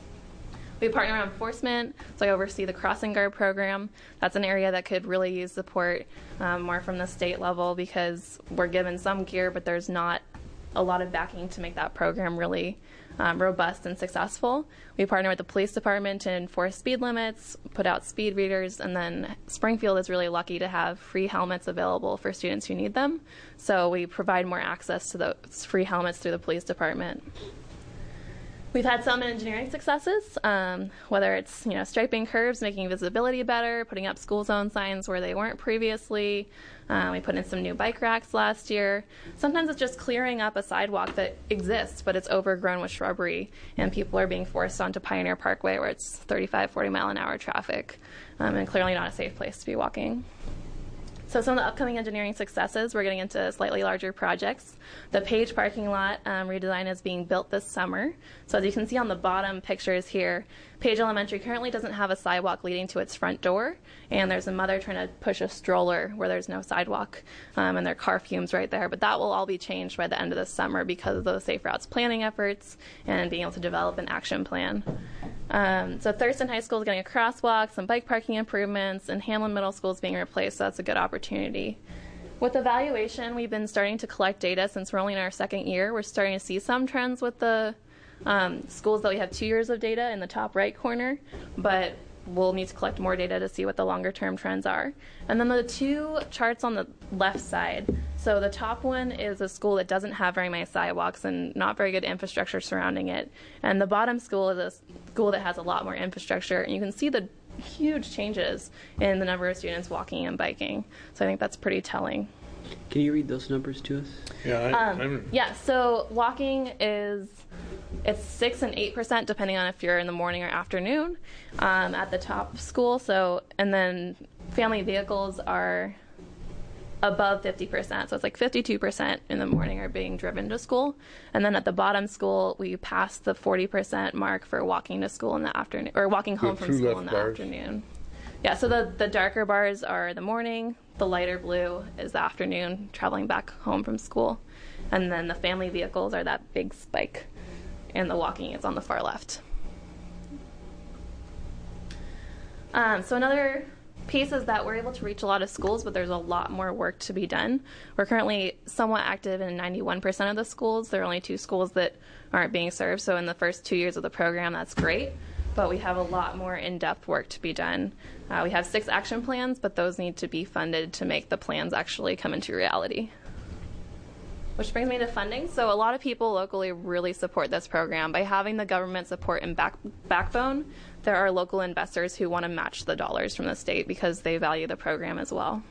We partner on enforcement, so I oversee the crossing guard program. That's an area that could really use support more from the state level because we're given some gear, but there's not a lot of backing to make that program really robust and successful. We partner with the police department to enforce speed limits, put out speed readers, and then Springfield is really lucky to have free helmets available for students who need them. So we provide more access to those free helmets through the police department. We've had some engineering successes, whether it's striping curves, making visibility better, putting up school zone signs where they weren't previously. We put in some new bike racks last year. Sometimes it's just clearing up a sidewalk that exists, but it's overgrown with shrubbery, and people are being forced onto Pioneer Parkway where it's 35, 40 mile an hour traffic, and clearly not a safe place to be walking. So some of the upcoming engineering successes, we're getting into slightly larger projects. The Page parking lot redesign is being built this summer. So as you can see on the bottom pictures here, Page Elementary currently doesn't have a sidewalk leading to its front door, and there's a mother trying to push a stroller where there's no sidewalk, and there are car fumes right there. But that will all be changed by the end of the summer because of those Safe Routes planning efforts and being able to develop an action plan. So Thurston High School is getting a crosswalk, some bike parking improvements, and Hamlin Middle School is being replaced, so that's a good opportunity. With evaluation, we've been starting to collect data since we're only in our second year. We're starting to see some trends with the schools that we have 2 years of data in the top right corner, but we'll need to collect more data to see what the longer term trends are. And then the two charts on the left side. So the top one is a school that doesn't have very many sidewalks and not very good infrastructure surrounding it. And the bottom school is a school that has a lot more infrastructure. And you can see the huge changes in the number of students walking and biking. So I think that's pretty telling. Can you read those numbers to us? Yeah, so walking it's 6 and 8% depending on if you're in the morning or afternoon at the top school. So, and then family vehicles are above 50%. So it's like 52% in the morning are being driven to school. And then at the bottom school, we passed the 40% mark for walking to school in the afternoon, or walking home from school in the afternoon. Yeah, so the darker bars are the morning, the lighter blue is the afternoon, traveling back home from school. And then the family vehicles are that big spike, and the walking is on the far left. So another piece is that we're able to reach a lot of schools, but there's a lot more work to be done. We're currently somewhat active in 91% of the schools. There are only 2 schools that aren't being served, so in the first 2 years of the program, that's great. But we have a lot more in-depth work to be done. We have 6 action plans, but those need to be funded to make the plans actually come into reality. Which brings me to funding. So a lot of people locally really support this program. By having the government support and backbone, there are local investors who want to match the dollars from the state because they value the program as well.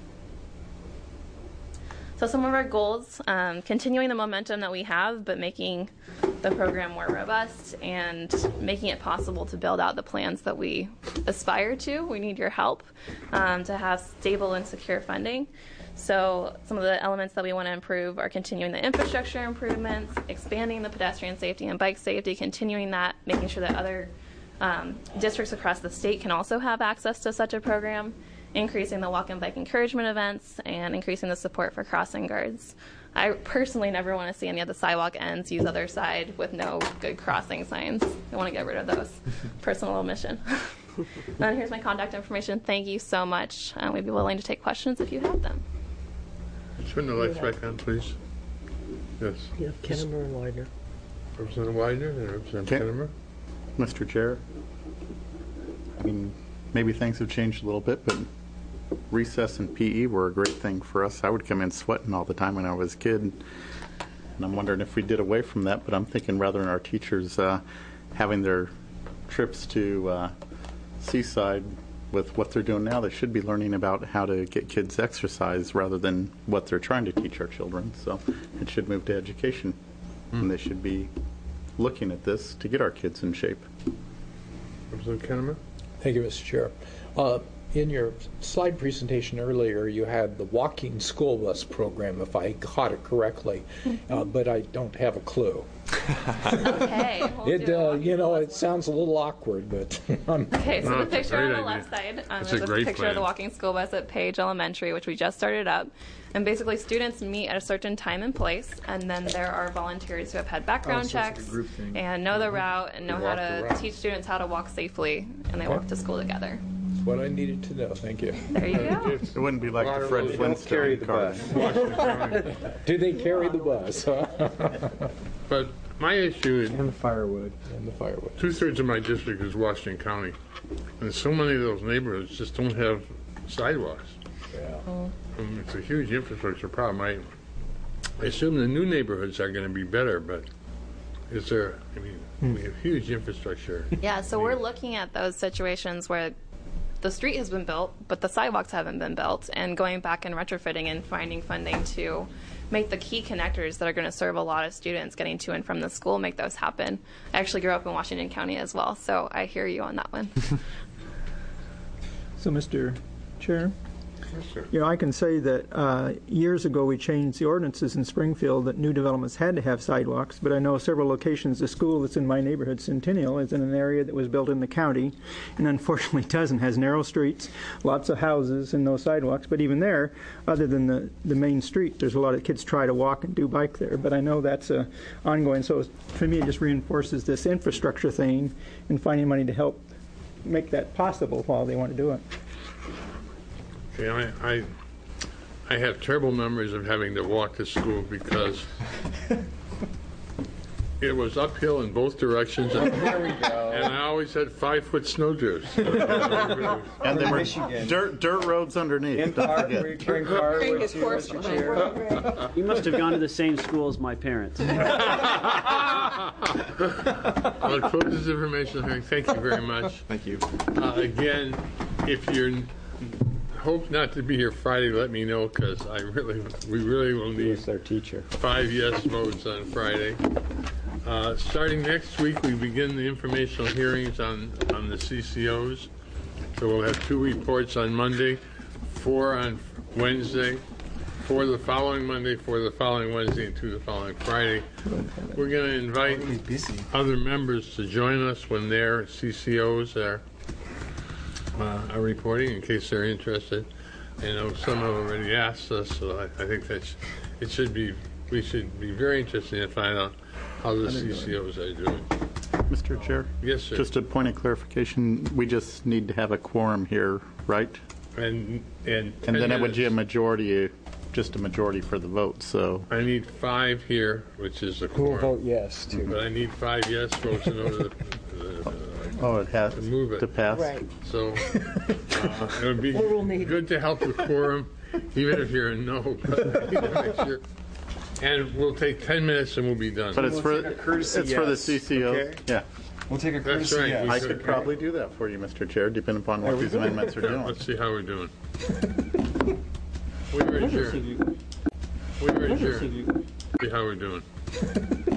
So some of our goals, continuing the momentum that we have, but making the program more robust and making it possible to build out the plans that we aspire to. We need your help to have stable and secure funding. So some of the elements that we want to improve are continuing the infrastructure improvements, expanding the pedestrian safety and bike safety, continuing that, making sure that other districts across the state can also have access to such a program, increasing the walk and bike encouragement events, and increasing the support for crossing guards. I personally never want to see any of the sidewalk ends use other side with no good crossing signs. I want to get rid of those. Personal omission. And here's my contact information. Thank you so much. We'd be willing to take questions if you have them. Turn the lights back on, please. Yes. You have Kennemer and Widener. Representative Widener and Representative Kennemer. Mr. Chair, I mean, maybe things have changed a little bit, but recess and PE were a great thing for us. I would come in sweating all the time when I was a kid, and I'm wondering if we did away from that, but I'm thinking rather than our teachers having their trips to Seaside with what they're doing now, they should be learning about how to get kids exercise rather than what they're trying to teach our children. So it should move to education, and they should be looking at this to get our kids in shape. Representative Kennemer. Thank you, Mr. Chair. In your slide presentation earlier, you had the walking school bus program, if I caught it correctly, but I don't have a clue. Okay. It sounds a little awkward, but okay. So the picture on the left side is a picture of the walking school bus at Page Elementary, which we just started up. And basically, students meet at a certain time and place, and then there are volunteers who have had background checks and know the route and know how to teach students how to walk safely, and they walk to school together. That's what I needed to know. Thank you. There you go. It wouldn't be like the Fred Flintstone car. Do they carry the bus? But my issue is... And the firewood. 2/3 of my district is Washington County. And so many of those neighborhoods just don't have sidewalks. Yeah. It's a huge infrastructure problem. I assume the new neighborhoods are going to be better, but is there... we have huge infrastructure. Yeah, so we're looking at those situations where the street has been built, but the sidewalks haven't been built, and going back and retrofitting and finding funding to make the key connectors that are going to serve a lot of students getting to and from the school, make those happen. I actually grew up in Washington County as well, so I hear you on that one. So, Mr. Chair? Yes, I can say that years ago we changed the ordinances in Springfield that new developments had to have sidewalks, but I know several locations. The school that's in my neighborhood, Centennial, is in an area that was built in the county and unfortunately doesn't. Has narrow streets, lots of houses, and no sidewalks. But even there, other than the main street, there's a lot of kids try to walk and do bike there. But I know that's ongoing. So for me, it just reinforces this infrastructure thing and finding money to help make that possible while they want to do it. I have terrible memories of having to walk to school because it was uphill in both directions, and I always had 5-foot snow drifts. And there were dirt roads underneath. You must have gone to the same school as my parents. I'll close this information hearing. Thank you very much. Thank you. Again, if you hope not to be here Friday, let me know, because we really will need their teacher. 5 yes votes on Friday. Starting next week, we begin the informational hearings on the CCOs. So we'll have 2 reports on Monday, 4 on Wednesday, for the following Monday, for the following Wednesday, and to the following Friday. We're going to invite other members to join us when their CCOs are reporting, in case they're interested. I know some have already asked us, so I think that we should be very interested in finding out how the CCOs are doing. Mr. Chair? Yes, sir. Just a point of clarification, we just need to have a quorum here, right? And then it would be a majority, just a majority for the vote, so. I need 5 here, which is a Who will quorum. vote yes to? But I need 5 yes votes in order it has to move it. to pass? Right. So it would be good to help the quorum, even if you're a no. Make sure. And we'll take 10 minutes and we'll be done. But it's for the CCO. Okay. Yeah. We'll take a That's courtesy right. yes. I could probably do that for you, Mr. Chair, depending upon what these amendments are doing. Let's see how we're doing. We were adjourned. See how we're doing.